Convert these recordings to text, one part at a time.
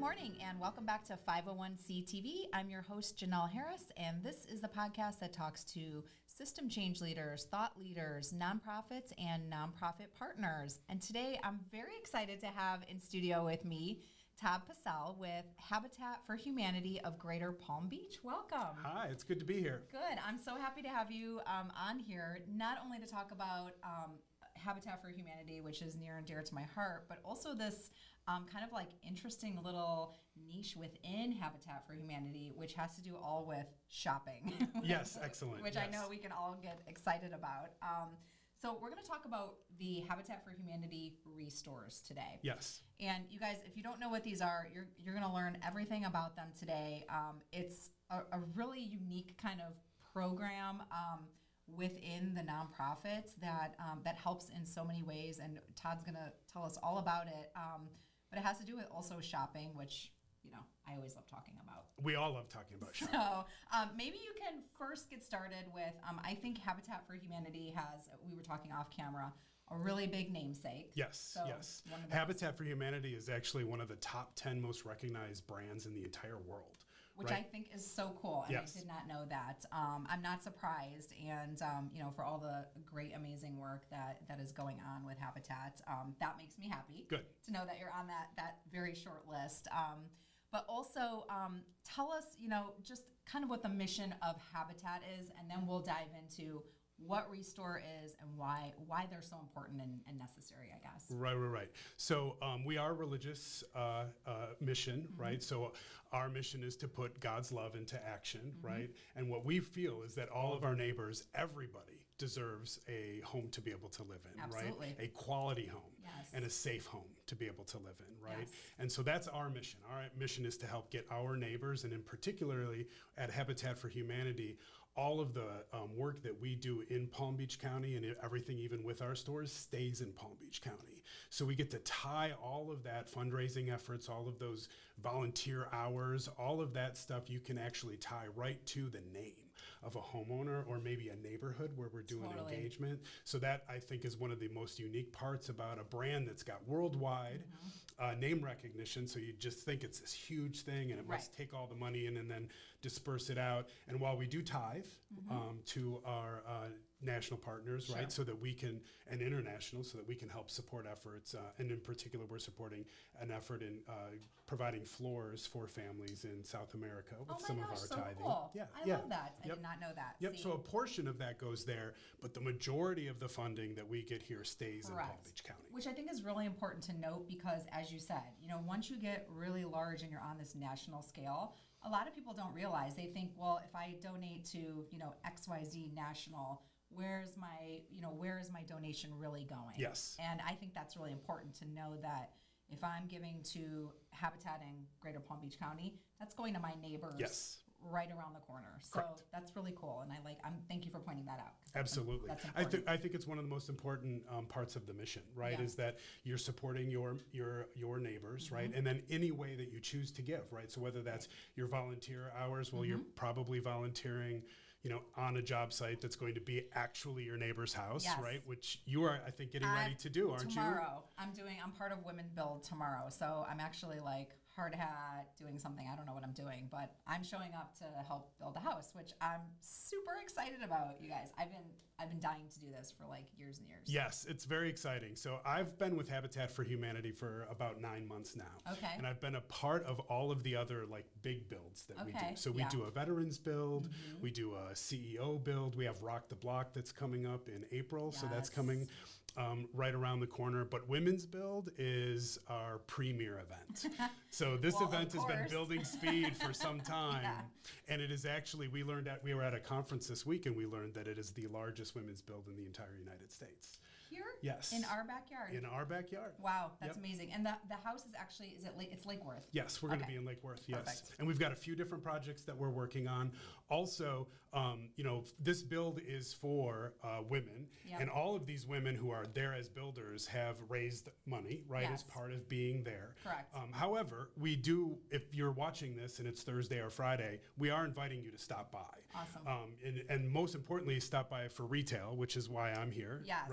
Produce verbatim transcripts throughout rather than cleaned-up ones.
morning and welcome back to five oh one C T V. I'm your host, Janelle Harris, and this is the podcast that talks to system change leaders, thought leaders, nonprofits, and nonprofit partners. And today I'm very excited to have in studio with me Todd Passell with Habitat for Humanity of Greater Palm Beach. Welcome. Hi, it's good to be here. Good. I'm so happy to have you um, on here, not only to talk about um, Habitat for Humanity, which is near and dear to my heart, but also this um, kind of like interesting little niche within Habitat for Humanity, which has to do all with shopping. Yes, excellent. Which yes. I know we can all get excited about. Um, so we're going to talk about the Habitat for Humanity restores today. Yes. And you guys, if you don't know what these are, you're you're going to learn everything about them today. Um, it's a, a really unique kind of program um, within the nonprofits that um, that helps in so many ways. And Todd's going to tell us all about it. Um, but it has to do with also shopping, which, you know, I always love talking about. We all love talking about shopping. So um, maybe you can first get started with, um, I think Habitat for Humanity has, we were talking off camera, a really big namesake. Yes, so yes. Habitat for Humanity is actually one of the top ten most recognized brands in the entire world. Which right? I think is so cool, and yes. I did not know that. Um, I'm not surprised, and um, you know, for all the great, amazing work that, that is going on with Habitat, um, that makes me happy. Good. To know that you're on that that very short list. Um, but also, um, tell us, you know, just kind of what the mission of Habitat is, and then we'll dive into what Restore is and why why they're so important and, and necessary, I guess. Right, right, right. So um, we are a religious uh, uh, mission, mm-hmm. right? So our mission is to put God's love into action, mm-hmm. right? And what we feel is that all of our neighbors, everybody, deserves a home to be able to live in, Absolutely. right? A quality home yes. and a safe home to be able to live in, right? Yes. And so that's our mission. Our mission is to help get our neighbors, and in particularly at Habitat for Humanity, all of the um, work that we do in Palm Beach County and everything even with our stores stays in Palm Beach County. So we get to tie all of that fundraising efforts, all of those volunteer hours, all of that stuff you can actually tie right to the name of a homeowner or maybe a neighborhood where we're doing totally. engagement. So that I think is one of the most unique parts about a brand that's got worldwide mm-hmm. uh, name recognition. So you just think it's this huge thing and it right. must take all the money in and then disperse it out. And while we do tithe, Mm-hmm. Um, to our uh, national partners, sure. right, so that we can, and international, so that we can help support efforts. Uh, and in particular, we're supporting an effort in uh, providing floors for families in South America with oh my some gosh, of our so tithing. Cool. Yeah, I yeah. love that. I yep. did not know that. Yep. See? So a portion of that goes there, but the majority of the funding that we get here stays Correct. in Palm Beach County. Which I think is really important to note because, as you said, you know, once you get really large and you're on this national scale, a lot of people don't realize. They think, well, if I donate to, you know, X Y Z national, where's my, you know, where is my donation really going? Yes. And I think that's really important to know that if I'm giving to Habitat in Greater Palm Beach County, that's going to my neighbors yes. right around the corner. So Correct. That's really cool. And I like, I'm thank you for pointing that out. That's Absolutely. That's I think I think it's one of the most important um, parts of the mission, right? Yeah. Is that you're supporting your your your neighbors, mm-hmm. right? And then any way that you choose to give, right? So whether that's your volunteer hours, well, mm-hmm. you're probably volunteering, you know, on a job site that's going to be actually your neighbor's house, yes. right? Which you are, I think, getting uh, ready to do, aren't tomorrow, you? Tomorrow, I'm doing. I'm part of Women Build tomorrow, so I'm actually like hard hat doing something. I don't know what I'm doing, but I'm showing up to help build a house, which I'm super excited about. You guys, I've been I've been dying to do this for like years and years. Yes, it's very exciting. So I've been with Habitat for Humanity for about nine months now. Okay. And I've been a part of all of the other like big builds that okay. we do. So we yeah. do a veterans build, mm-hmm. we do a C E O build, we have Rock the Block that's coming up in April. Yes. So that's coming um, right around the corner. But Women's Build is our premier event. So this well, event has been building speed for some time. yeah. And it is actually, we learned at, we were at a conference this week and we learned that it is the largest women's build in the entire United States. Here? Yes. In our backyard? In our backyard. Wow, that's Yep. amazing. And the, the house is actually, is it, Lake, it's Lake Worth? Yes, we're going to Okay. be in Lake Worth, yes. Perfect. And we've got a few different projects that we're working on. Also, um, you know, this build is for uh, women. Yep. And all of these women who are there as builders have raised money, right, Yes. as part of being there. Correct. Um, however, we do, if you're watching this and it's Thursday or Friday, we are inviting you to stop by. Awesome. Um, and, and most importantly, stop by for retail, which is why I'm here, Yes, right?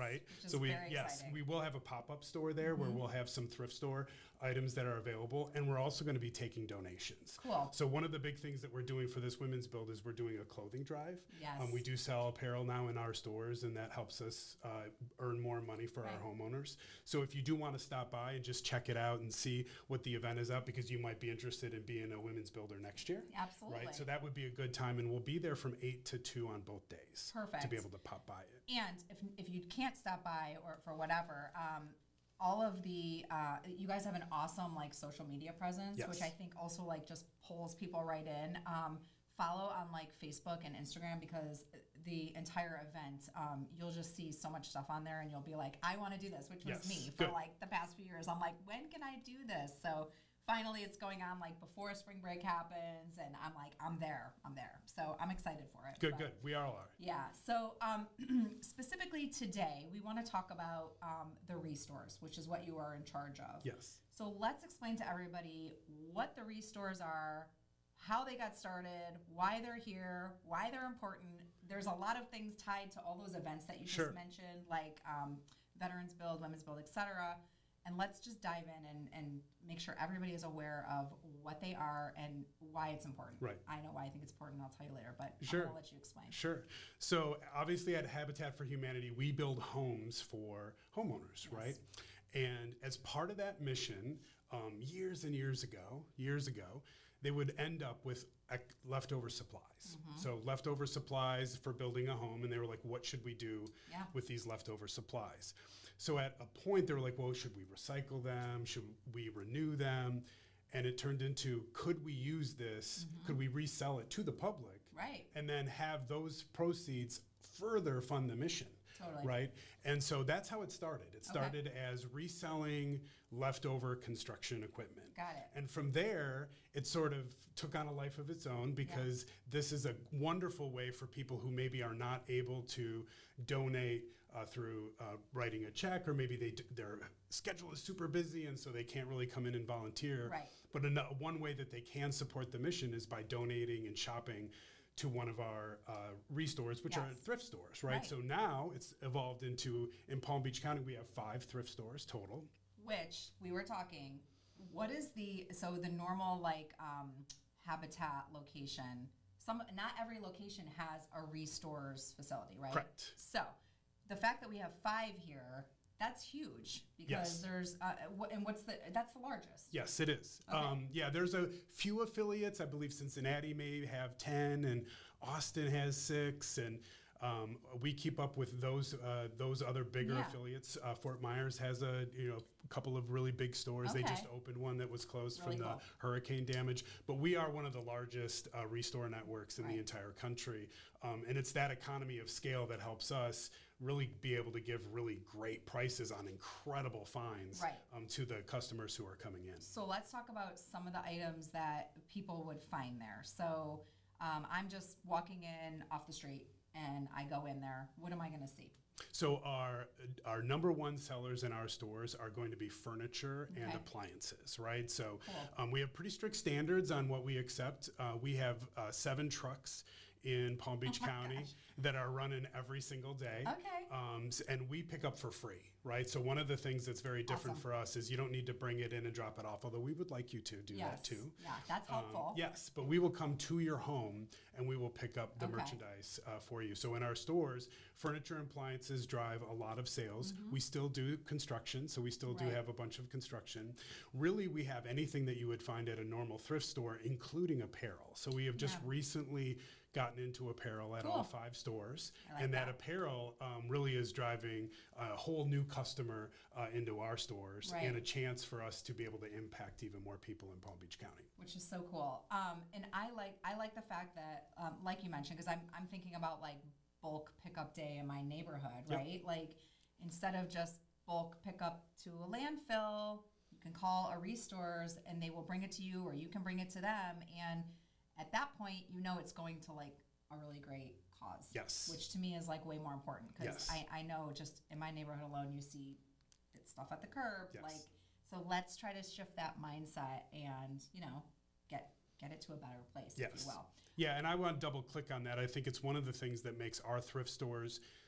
which is So we, very yes, exciting. we will have a pop-up store there where we'll have some thrift store items that are available, and we're also going to be taking donations. Cool. So one of the big things that we're doing for this women's build is we're doing a clothing drive. Yes. Um, we do sell apparel now in our stores, and that helps us uh, earn more money for Right. our homeowners. So if you do want to stop by and just check it out and see what the event is up, because you might be interested in being a women's builder next year. Absolutely. Right. So that would be a good time, and we'll be there from eight to two on both days. To Perfect. be able to pop by it. And if, if you can't stop by or for whatever, um, all of the, uh, you guys have an awesome like social media presence, Yes. which I think also like just pulls people right in. Um, follow on like Facebook and Instagram, because the entire event, um, you'll just see so much stuff on there and you'll be like, I want to do this, which was Yes. me for Good. like the past few years. I'm like, when can I do this? So finally it's going on like before spring break happens, and I'm like, I'm there, I'm there. So I'm excited for it. Good, But- good. We all are. yeah. So um, specifically today, we want to talk about um, the restores, which is what you are in charge of. Yes. So let's explain to everybody what the restores are, how they got started, why they're here, why they're important. There's a lot of things tied to all those events that you Sure. just mentioned, like um, Veterans Build, Women's Build, et cetera. And let's just dive in and, and make sure everybody is aware of what they are and why it's important. Right. I know why I think it's important. I'll tell you later, but Sure. I'm going to let you explain. Sure. So obviously at Habitat for Humanity, we build homes for homeowners, right? And as part of that mission, um, years and years ago, years ago, they would end up with ec- leftover supplies. So leftover supplies for building a home, and they were like, what should we do Yeah. with these leftover supplies? So at a point, they were like, well, should we recycle them? Should we renew them? And it turned into, could we use this? Could we resell it to the public? Right. And then have those proceeds further fund the mission. Totally. Right? And so that's how it started. It started as reselling leftover construction equipment. Got it. And from there, it sort of took on a life of its own, because this is a wonderful way for people who maybe are not able to donate uh, through uh, writing a check, or maybe they d- their schedule is super busy and so they can't really come in and volunteer. Right. But ano- one way that they can support the mission is by donating and shopping to one of our uh, restores, which are Yes. thrift stores, right? Right. So now it's evolved into, in Palm Beach County, we have five thrift stores total. Which we were talking, what is the, so the normal like um, Habitat location, some, not every location has a restores facility, right? Correct. So the fact that we have five here, that's huge, because Yes. there's, uh, wh- and what's the, that's the largest. Yes, it is. Okay. Um, yeah, there's a few affiliates. I believe Cincinnati may have ten, and Austin has six, and um, we keep up with those uh, those other bigger Yeah. affiliates. Uh, Fort Myers has a you know couple of really big stores. They just Okay. opened one that was closed Really from the cool. hurricane damage. But we are one of the largest uh, restore networks in Right. the entire country, um, and it's that economy of scale that helps us really be able to give really great prices on incredible finds Right. um, to the customers who are coming in. So let's talk about some of the items that people would find there. So um, I'm just walking in off the street and I go in there. What am I going to see? So our our number one sellers in our stores are going to be furniture and Okay. appliances, right? So Cool. um, we have pretty strict standards on what we accept. Uh, we have uh, seven trucks in Palm Beach Oh my County gosh. that are running every single day. Okay. Um, s- and we pick up for free, right? So one of the things that's very different Awesome. for us is you don't need to bring it in and drop it off, although we would like you to do Yes. that too. Yeah, that's Um, helpful. yes, but we will come to your home and we will pick up the Okay. merchandise uh, for you. So in our stores, furniture and appliances drive a lot of sales. We still do construction, so we still do Mm-hmm. Right. have a bunch of construction. Really, we have anything that you would find at a normal thrift store, including apparel. So we have just Yeah. recently gotten into apparel at all Cool. five stores, I like and that, that. apparel um, really is driving a whole new customer uh, into our stores, Right. and a chance for us to be able to impact even more people in Palm Beach County. Which is so cool. Um, and I like I like the fact that, um, like you mentioned, because I'm I'm thinking about like bulk pickup day in my neighborhood, Yep. right? Like instead of just bulk pickup to a landfill, you can call a restores and they will bring it to you, or you can bring it to them. And at that point, you know it's going to like a really great cause. Yes. Which to me is like way more important, because Yes. I, I know just in my neighborhood alone, you see it's stuff at the curb, Yes. like. So let's try to shift that mindset and, you know, get get it to a better place, if Yes. you will. Yeah, and I want to double click on that. I think it's one of the things that makes our thrift stores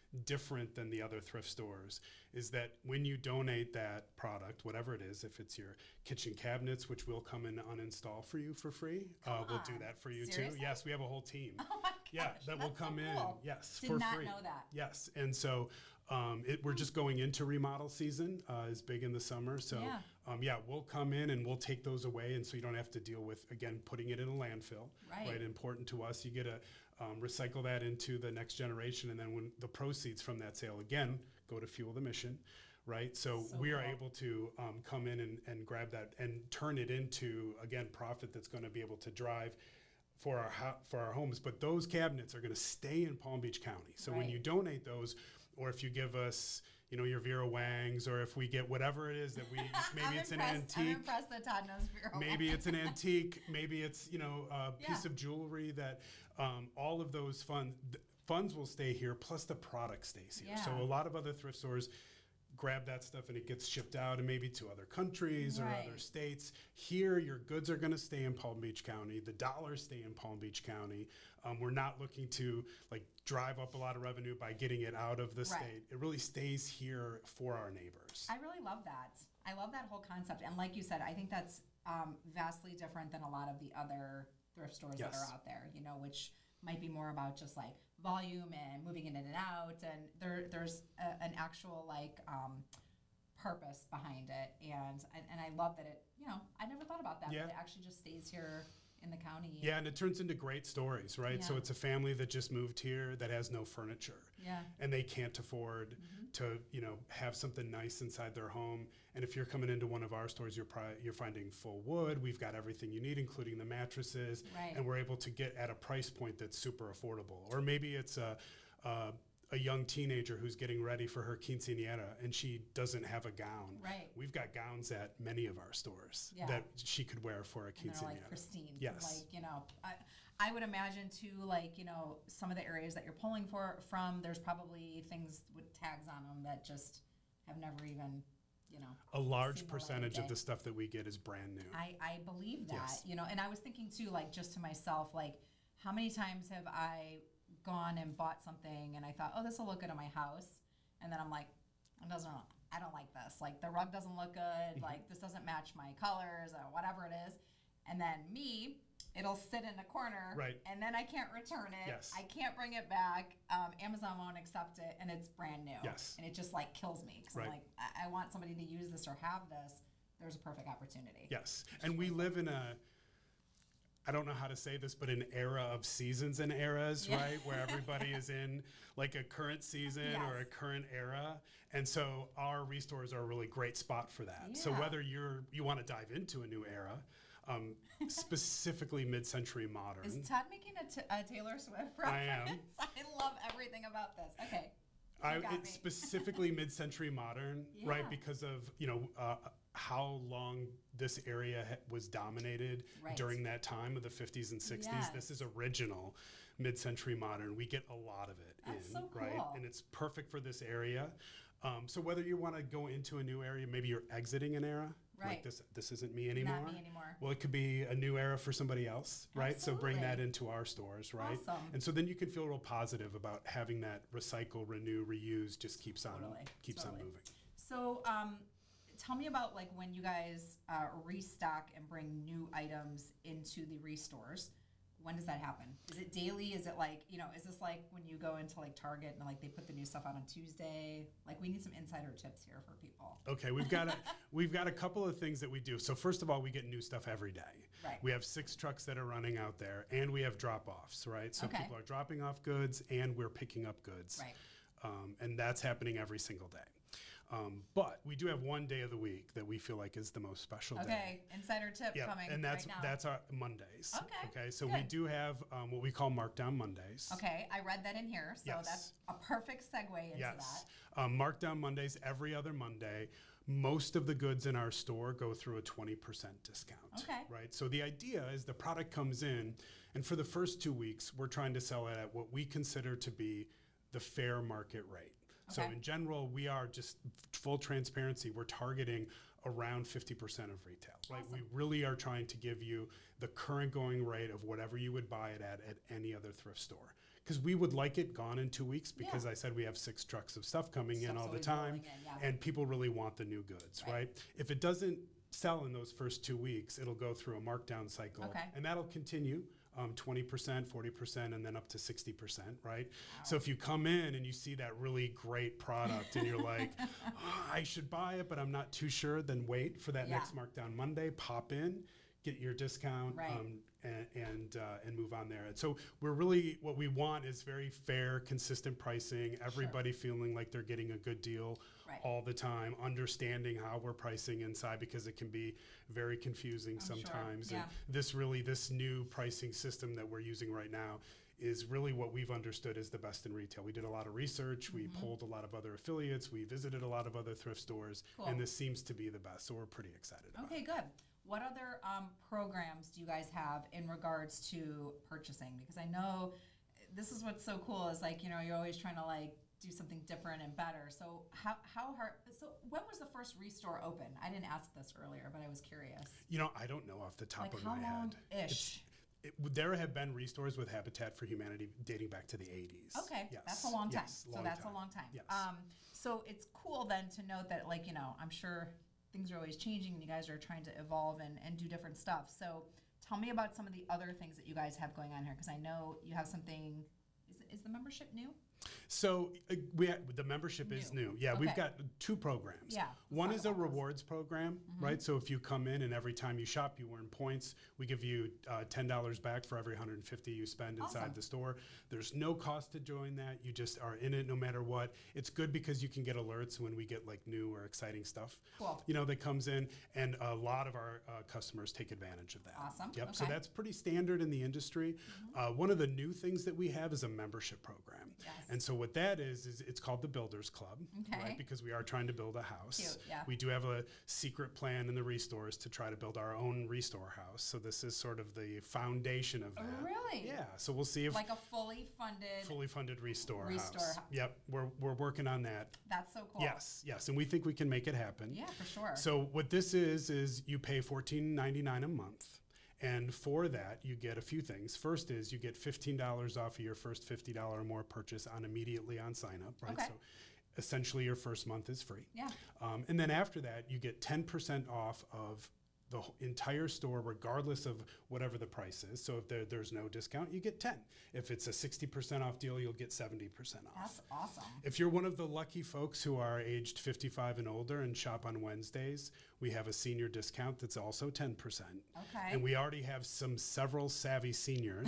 different than the other thrift stores is that when you donate that product, whatever it is, if it's your kitchen cabinets, which we'll come and uninstall for you for free, uh, we'll do that for you Seriously? too. Yes, we have a whole team. Oh my gosh, Yeah, that will that's so come in. cool. Yes, Did for not free. know that. Yes, and so um, it, we're just going into remodel season. Uh, is big in the summer, so Yeah. um, yeah, we'll come in and we'll take those away, and so you don't have to deal with again putting it in a landfill. Right. Important to us. You get to um, recycle that into the next generation, and then when the proceeds from that sale again go to fuel the mission. Right, so, So we are cool. able to um, come in and, and grab that and turn it into again profit that's going to be able to drive for our ho- for our homes. But those cabinets are going to stay in Palm Beach County. So when Right. you donate those, or if you give us, you know, your Vera Wangs, or if we get whatever it is that we maybe I'm it's an impressed- I'm antique, impressed that Todd knows Vera maybe it's an Wang. antique, maybe it's you know a Yeah. piece of jewelry that um, all of those fund th- funds will stay here, plus the product stays here. So Yeah. a lot of other thrift stores grab that stuff and it gets shipped out and maybe to other countries or other Right. states. Here, your goods are going to stay in Palm Beach County. The dollars stay in Palm Beach County. Um, we're not looking to like drive up a lot of revenue by getting it out of the Right. state. It really stays here for our neighbors. I really love that. I love that whole concept. And like you said, I think that's um, vastly different than a lot of the other thrift stores that Yes. are out there, you know, which might be more about just like volume and moving in and out. And there, there's a, an actual like um, purpose behind it. And, and and I love that it, you know, I never thought about that. Yeah. But it actually just stays here in the county. Yeah, and it turns into great stories, right? So Yeah. it's a family that just moved here that has no furniture. Yeah. And they can't afford Mm-hmm. to, you know, have something nice inside their home. And if you're coming into one of our stores, you're probably you're finding full wood. We've got everything you need, including the mattresses, Right. and we're able to get at a price point that's super affordable. Or maybe it's a a, a young teenager who's getting ready for her quinceañera and she doesn't have a gown. Right. We've got gowns at many of our stores Yeah. that she could wear for a And they're quinceañera. like pristine. Yes. Like, you know, I, I would imagine too, like, you know, some of the areas that you're pulling for from, there's probably things with tags on them that just have never even, you know. A large seen the light of percentage of day. the stuff that we get is brand new. I, I believe that, Yes. you know, and I was thinking too, like, just to myself, like, how many times have I gone and bought something and I thought, oh, this will look good in my house. And then I'm like, it doesn't, I don't like this. Like, the rug doesn't look good. Mm-hmm. Like, this doesn't match my colors or whatever it is. And then me, it'll sit in a corner. Right. And then I can't return it. Yes. I can't bring it back. Um, Amazon won't accept it. And it's brand new. Yes. And it just, like, kills me. Because Right. I'm like, I-, I want somebody to use this or have this. There's a perfect opportunity. Yes, and we live in a, I don't know how to say this, but an era of seasons and eras, Yeah. right? Where everybody is in like a current season or a Yes. current era. And so our restores are a really great spot for that. So Yeah. whether you're, you want to dive into a new era, um, specifically mid-century modern. Is Todd making a, t- a Taylor Swift reference? I am. I love everything about this. Okay. I, You got it's me. specifically mid-century modern, right? Yeah. Because of you know uh, how long this area ha- was dominated Right. during that time of the fifties and sixties. Yes. This is original mid-century modern. We get a lot of it That's in, so right? cool. And it's perfect for this area. Um, so whether you want to go into a new area, maybe you're exiting an era, like Right. this. This isn't me anymore. Not me anymore. Well, it could be a new era for somebody else, right? So bring that Absolutely. into our stores, right? Awesome. And so then you can feel real positive about having that recycle, renew, reuse just keeps on Totally, keeps totally. on moving. So, um, tell me about like when you guys uh, restock and bring new items into the restores. When does that happen? Is it daily? Is it like, you know, is this like when you go into like Target and like they put the new stuff out on Tuesday? Like we need some insider tips here for people. Okay, we've got a we've got a couple of things that we do. So first of all, we get new stuff every day. Right. We have six trucks that are running out there, and we have drop-offs, right? So Okay. people are dropping off goods, and we're picking up goods. Right. Um, and that's happening every single day. Um, but we do have one day of the week that we feel like is the most special day. Okay, insider tip Yeah, coming and that's right now. that's our Mondays. Okay, Okay, so we good. do have um, what we call Markdown Mondays. Okay, I read that in here, so Yes. that's a perfect segue into Yes. that. Um, Markdown Mondays every other Monday. Most of the goods in our store go through a twenty percent discount. Okay. Right. So the idea is the product comes in, and for the first two weeks, we're trying to sell it at what we consider to be the fair market rate. So Okay. in general, we are just full transparency. We're targeting around fifty percent of retail. Right. We really are trying to give you the current going rate of whatever you would buy it at at any other thrift store. because we would like it gone in two weeks because Yeah. I said we have six trucks of stuff coming in Stuff's all the always time, rolling in, yeah. and people really want the new goods, Right. right? If it doesn't sell in those first two weeks, it'll go through a markdown cycle, Okay. and that'll continue. Um, twenty percent, forty percent, and then up to sixty percent, right? So if you come in and you see that really great product and you're like, "Oh, I should buy it, but I'm not too sure, then wait for that Yeah. next markdown Monday, pop in, get your discount, Right. um, and and, uh, and move on there. And so we're really, what we want is very fair, consistent pricing, everybody feeling like they're getting a good deal Right. all the time, understanding how we're pricing inside because it can be very confusing I'm sure, sometimes. yeah. And this really, this new pricing system that we're using right now is really what we've understood is the best in retail. We did a lot of research, we Mm-hmm. polled a lot of other affiliates, we visited a lot of other thrift stores, Cool. and this seems to be the best, so we're pretty excited about it. Okay, good. What other um, programs do you guys have in regards to purchasing? Because I know this is what's so cool is like, you know, you're always trying to like do something different and better. So how, how hard, so when was the first Restore open? I didn't ask this earlier, but I was curious. You know, I don't know off the top Like of how my head. long-ish? It, there have been restores with Habitat for Humanity dating back to the eighties. Okay, Yes. that's a long time. Yes, So that's a long time. Yes. Um, so it's cool then to note that, like, you know, I'm sure things are always changing and you guys are trying to evolve and, and do different stuff. So tell me about some of the other things that you guys have going on here, because I know you have something. Is, is the membership new? So uh, we ha- the membership is New. new. Yeah, we've Okay. got two programs. Yeah, let's One talk is a about those. rewards program, right? So if you come in and every time you shop, you earn points. We give you uh, ten dollars back for every one hundred fifty you spend inside Awesome. the store. There's no cost to join that. You just are in it no matter what. It's good because you can get alerts when we get like new or exciting stuff. Cool. You know, that comes in, and a lot of our uh, customers take advantage of that. Awesome. Yep. So Okay. that's pretty standard in the industry. Uh, one of the new things that we have is a membership program. Yes. And so what that is, is it's called the Builders Club, Okay. right? Because we are trying to build a house. Cute, yeah. We do have a secret plan in the Restores to try to build our own Restore house. So this is sort of the foundation of that. Really? Yeah. So we'll see if Like a fully funded. fully funded Restore, Restore house. hou- Yep. We're, we're working on that. That's so cool. Yes. Yes. And we think we can make it happen. Yeah, for sure. So what this is is you pay fourteen ninety-nine a month, and for that you get a few things. First is you get fifteen dollars off of your first fifty dollars or more purchase on immediately on sign up, right? Okay. So essentially your first month is free. Yeah. Um, and then after that you get ten percent off of the wh- entire store regardless of whatever the price is. So if there, there's no discount, you get ten. If it's a sixty percent off deal, you'll get seventy percent off. That's awesome. If you're one of the lucky folks who are aged fifty-five and older and shop on Wednesdays, we have a senior discount that's also ten percent. Okay. And we already have some several savvy seniors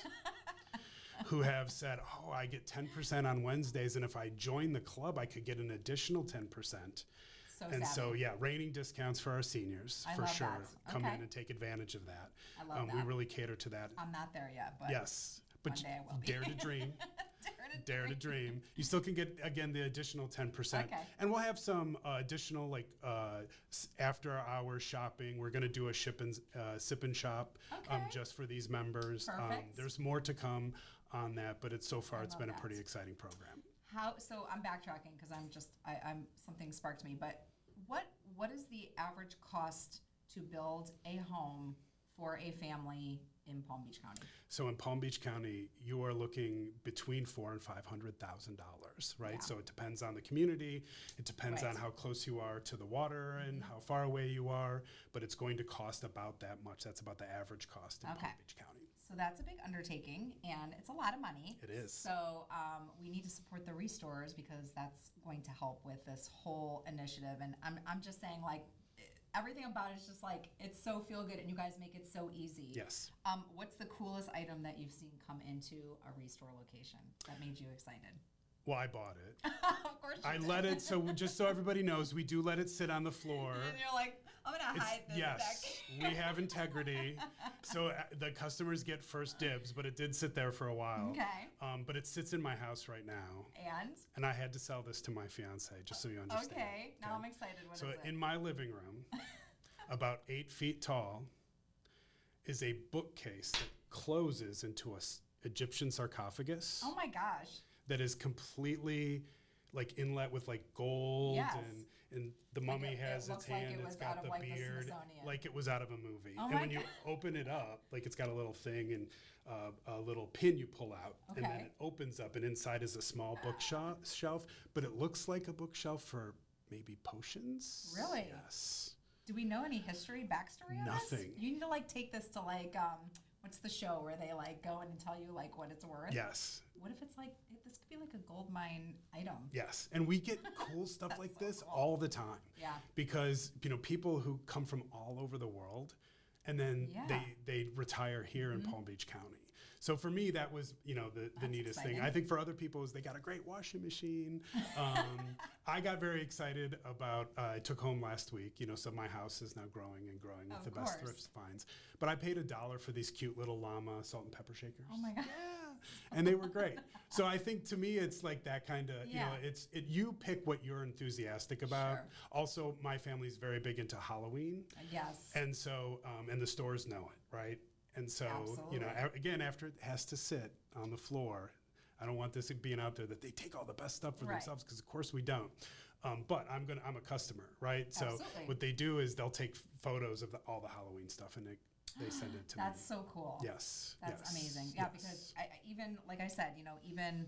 who have said, oh, I get ten percent on Wednesdays, and if I join the club, I could get an additional ten percent. So And so, savvy. yeah, reigning discounts for our seniors, I for love sure. that. Come Okay. in and take advantage of that. I love Um, We that. really cater to that. I'm not there yet, but Yes. But one day I will be. dare to dream. Dare to Dare to dream. You still can get, again, the additional ten percent. Okay. And we'll have some uh, additional, like, uh, s- after hour shopping. We're going to do a ship and, uh, sip and shop um, Okay. just for these members. Um, Perfect. there's more to come on that, but it's so far, I it's love been a that. pretty exciting program. How, so I'm backtracking because I'm just, I, I'm, something sparked me, but what, what is the average cost to build a home for a family in Palm Beach County? So in Palm Beach County, you are looking between four and five hundred thousand dollars, right? Yeah. So it depends on the community. It depends Right. on how close you are to the water and how far away you are. But it's going to cost about that much. That's about the average cost in Okay. Palm Beach County. So that's a big undertaking and it's a lot of money. It is. So um, we need to support the Restores because that's going to help with this whole initiative. And I'm, I'm just saying, like, everything about it is just like, it's so feel good and you guys make it so easy. Yes. Um, what's the coolest item that you've seen come into a Restore location that made you excited? Well, I bought it. Of course you I did. let it, so just so everybody knows, we do let it sit on the floor. And you're like, I'm gonna It's- hide this yes, back. we have integrity. So uh, the customers get first dibs, but it did sit there for a while. Okay. Um, but it sits in my house right now. And And I had to sell this to my fiance, just so you understand. okay, now I'm excited. What is So it? in my living room, about eight feet tall, is a bookcase that closes into a s- Egyptian sarcophagus Oh my gosh. that is completely like inlet with like gold Yes. and and The mummy it- it has its looks like hand, it it's was got out of, the like, the beard, Smithsonian. like it was out of a movie. Oh and my when you God. open it up, like it's got a little thing and uh, a little pin you pull out, and then Okay. it opens up, and inside is a small bookshelf, shelf, but it looks like a bookshelf for maybe potions. Really? Yes. Do we know any history, backstory on this? Nothing. You need to like take this to like um, what's the show where they like go in and tell you like what it's worth? Yes. What if it's like this could be like a gold mine item? Yes. And we get cool stuff That's like so this cool. all the time. Yeah. Because, you know, people who come from all over the world and then Yeah. they, they retire here Mm-hmm. in Palm Beach County. So for me, that was, you know, the, the That's neatest exciting. thing. I think for other people is they got a great washing machine. Um, I got very excited about, uh, I took home last week, you know, so my house is now growing and growing with Of the best course. thrift finds. But I paid a dollar for these cute little llama salt and pepper shakers. Oh my God. Yeah. And they were great. So I think to me, it's like that kind of, you know, Yeah. it's, it, you pick what you're enthusiastic about. Sure. Also, my family's very big into Halloween. Uh, Yes. And so, um, and the stores know it, right? And so, you know, Absolutely. a- again, after it has to sit on the floor, I don't want this being out there that they take all the best stuff for Right. themselves, because of course we don't. Um, but I'm gonna, I'm a customer, right? So Absolutely. what they do is they'll take f- photos of the, all the Halloween stuff and they, they send it to That's me. so cool. Yes. That's yes, amazing. Yeah, yes. because I, I- even like I said, you know, even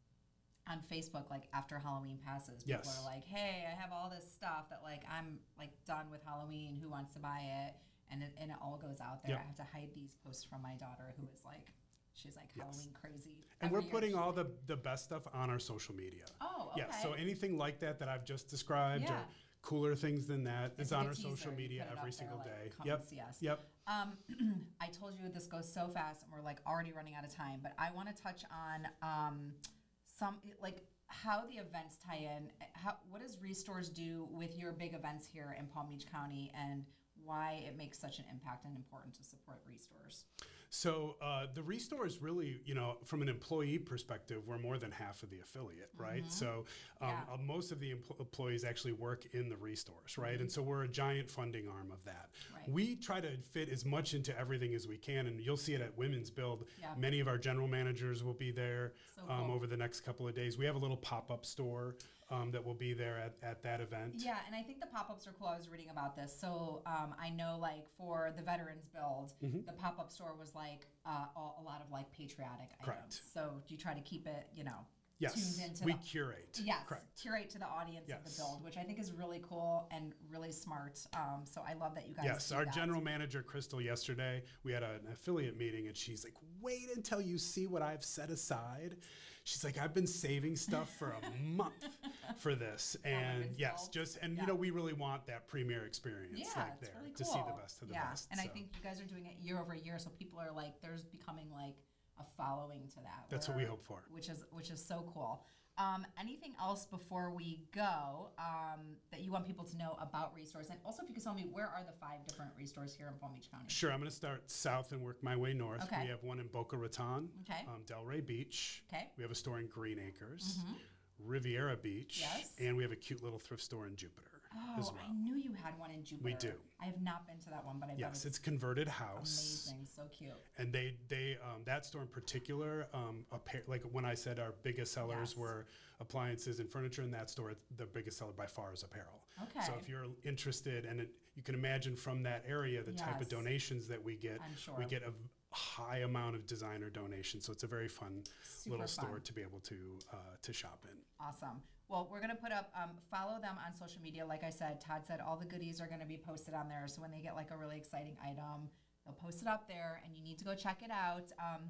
on Facebook, like after Halloween passes, people Yes. are like, "Hey, I have all this stuff that like I'm like done with Halloween. Who wants to buy it?" And it, and it all goes out there. Yep. I have to hide these posts from my daughter, who is like, she's like Yes. Halloween crazy. And Every we're year putting she's all like, the, the best stuff on our social media. Oh, okay. Yeah, so anything like that that I've just described Yeah. or cooler things than that It's is like on a our teaser. social You media put it every up there, single like, day. come Yep. and see us. Yep. Um, I told you this goes so fast, and we're like already running out of time. But I want to touch on um, some like how the events tie in. How what does Restores do with your big events here in Palm Beach County, and why it makes such an impact and important to support Restores? So uh, the Restore is really, you know, from an employee perspective, we're more than half of the affiliate, right? So um, Yeah. uh, most of the empl- employees actually work in the Restores, right? And so we're a giant funding arm of that. Right. We try to fit as much into everything as we can, and you'll see it at Women's Build. Yeah. Many of our general managers will be there So um, cool. over the next couple of days. We have a little pop-up store um, that will be there at, at that event. Yeah, and I think the pop-ups are cool. I was reading about this. So um, I know, like, for the Veterans Build, Mm-hmm. the pop-up store was, like, uh, a, a lot of, like, patriotic Correct. items. So do you try to keep it, you know, Yes, tuned into we the... curate. Yes, Correct. curate to the audience of Yes. the build, which I think is really cool and really smart. Um, so I love that you guys Yes, do our that. general manager, Crystal, yesterday, we had an affiliate meeting, and she's like, wait until you see what I've set aside. She's like, I've been saving stuff for a month for this. And Women's yes, Build. just, and Yeah. you know, we really want that premier experience Yeah, right it's there really to cool. see the best of the yeah. best. And I so. think you guys are doing it year over year, so people are like, there's becoming like a following to that. That's what we where- hope for. Which is which is so cool. Um, anything else before we go um, that you want people to know about Restores? And also, if you could tell me, where are the five different Restores here in Palm Beach County? Sure, I'm going to start south and work my way north. Okay. We have one in Boca Raton, Okay. um, Delray Beach. Okay. We have a store in Green Acres, Riviera Beach, Yes. and we have a cute little thrift store in Jupiter as Oh, well. I knew you had one in Jupiter. do. I have not been to that one, but I bet Yes, it's, it's converted house. amazing. So cute. And they, they um, that store in particular, um, appa- like when I said our biggest sellers Yes. were appliances and furniture, in that store, the biggest seller by far is apparel. Okay. So if you're interested, and it, you can imagine from that area the type of Yes. donations that we get, I'm sure. we get a v- high amount of designer donations. So it's a very fun Super little fun. store to be able to uh, to shop in. Awesome. Well, we're going to put up, um, follow them on social media. Like I said, Todd said all the goodies are going to be posted on there. So when they get like a really exciting item, they'll post it up there and you need to go check it out. Um,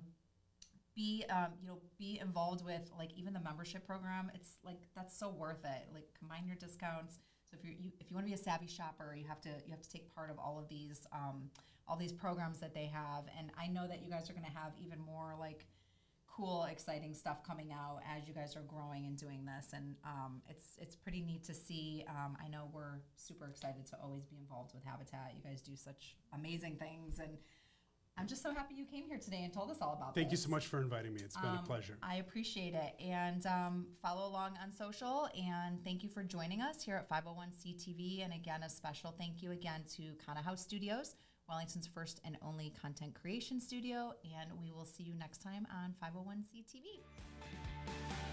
be, um, you know, be involved with like even the membership program. It's like, that's so worth it. Like combine your discounts. So if you're, you, if you want to be a savvy shopper, you have to, you have to take part of all of these, um, all these programs that they have. And I know that you guys are going to have even more like, cool, exciting stuff coming out as you guys are growing and doing this, and um, it's it's pretty neat to see. Um, I know we're super excited to always be involved with Habitat. You guys do such amazing things, and I'm just so happy you came here today and told us all about Thank you this. so much for inviting me. It's been a Um, pleasure. I appreciate it, and um, follow along on social. And thank you for joining us here at five oh one C T V. And again, a special thank you again to Kana House Studios, Wellington's first and only content creation studio. And we will see you next time on five oh one C T V.